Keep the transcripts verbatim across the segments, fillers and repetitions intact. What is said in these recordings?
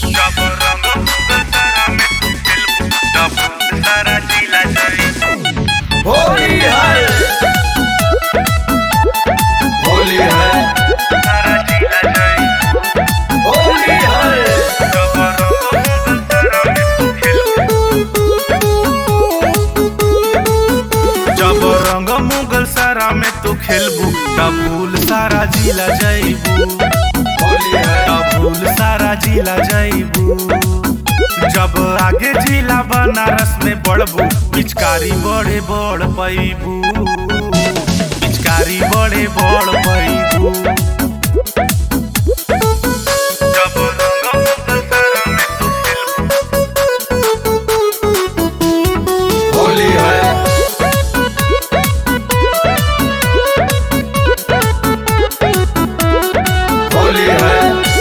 होली है, होली है, होली है। जब रंग मुगल सारा में तू खेलबू तब भूल सारा जिला जइबू। होली है, तब भूल सारा जिला जइबू। जब आगे जिला बनारस में बढ़बू पिचकारी बड़े बड़ पैबू। पिचकारी बड़े बड़ पैबू। जब रंग मुगल सारा में तू खेलबू। होली है, होली है।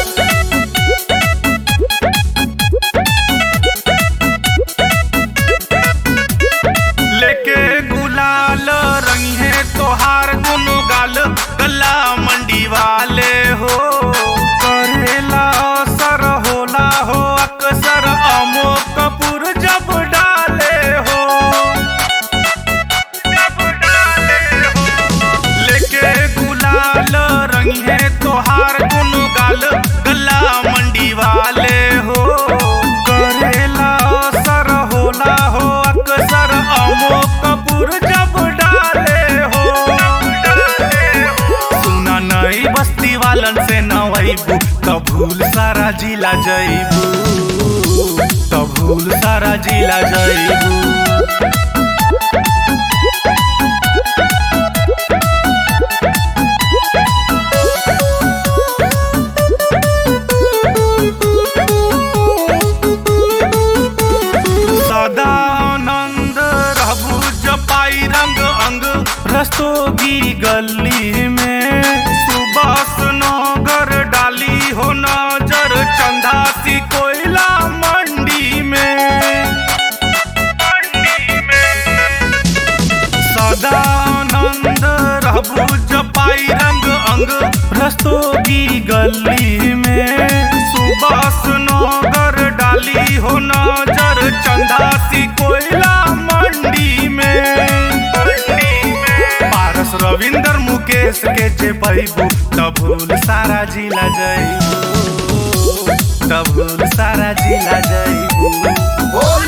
लेके गुलाल रंगी है तोहार दुनु गाल गला मंडी वाले हो। करेला असर होला हो अक्सर अमो कपूर जब डाले हो। जब डाले हो लेके गुलाल रंगी है तोहार दुनु गाल गला मंडी वाले हो। करेला असर होला हो अक्सर अमो कपूर जब डाले हो। सुना नई बस्ती वालन से नवैबू तब भूल सारा जिला जइबू। तब भूल सारा जिला जइबू। सदा आनंद रहबू जपाई रंग अंग रस्तोगी गली में। सुबह नगर डाली हो नजर चंदासी कोयला मंडी में। मंडी में सदा आनंद रहबू जपाई रंग अंग रस्तोगी गली में। सुबह नगर डाली हो नजर चंदासी कोयला मंडी में। पारस रविंदर मुकेश के जे पैबू तब भूल सारा जिला जइबू। तब भूल सारा जिला जइबू।